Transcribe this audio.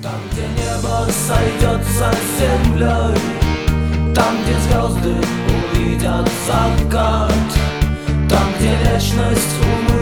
Там, где небо сойдется с землей, там, где звезды увидят закат, там, где вечность умрет.